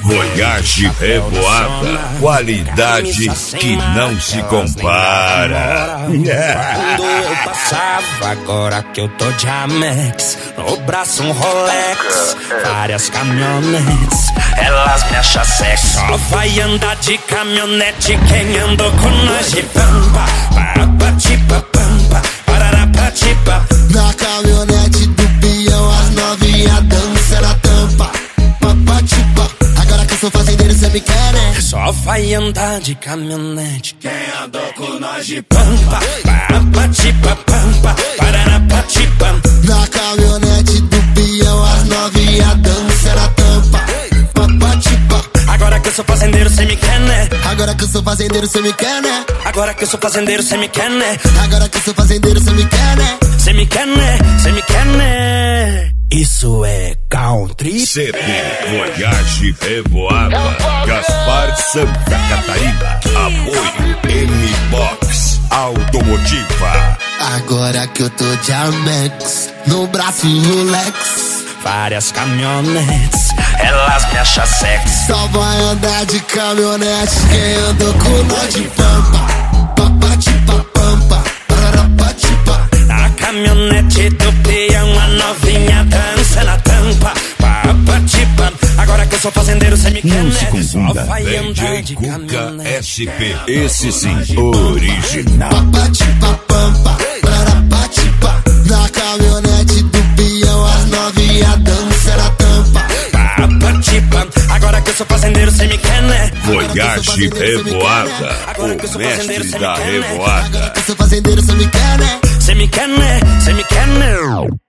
Voyage Revoada, qualidade que não se compara. Quando eu passava, agora que eu tô de Amex, no braço um Rolex, várias caminhonetes, elas me acham sexy. Só vai andar de caminhonete quem andou com nós de pampa. Parapatipa, pampa, pararapatipa. Na caminhonete do peão, as novinha dança na tampa. Papatipa, agora que eu sou fazendeiro, cê me quer, né? Só vai andar de caminhonete quem andou com nós de pampa. Parapatipa, pampa, pararapatipa. Na caminhonete do peão, as novinha dança na tampa. Papatipa, agora que eu sou fazendeiro, cê me quer, né? agora que eu sou fazendeiro, cê me quer, né? Agora que eu sou fazendeiro, cê me quer, né? Agora que eu sou fazendeiro, cê me quer, né? Cê me quer, né? Cê me quer, né? Isso é country. CD Voyage Revoada, Gaspar, Santa Catarina. Apoio M-Box Automotiva. Agora que eu tô de Amex, no braço um Rolex, Várias caminhonetes, elas me acham sexy. só vai andar de caminhonete quem andou com nós de pampa. Papatipa, pampa, pararapatipa. Na caminhonete do peão, a novinha dança na tampa. Papatipa, agora que eu sou fazendeiro, cê me quer, Não se né? confunda. Só vai andar DJ de Cuca caminhonete. SP. Esse sim, original. Papatipa, pampa, pararapatipa. Na caminhonete do peão, as novinha dança na tampa. Papatipa, agora que eu sou fazendeiro, cê me quer, né? Voyage Revoada, o mestre da Agora revoada. que eu sou fazendeiro, cê me quer, né? Cê me quer, né? Cê me quer, né?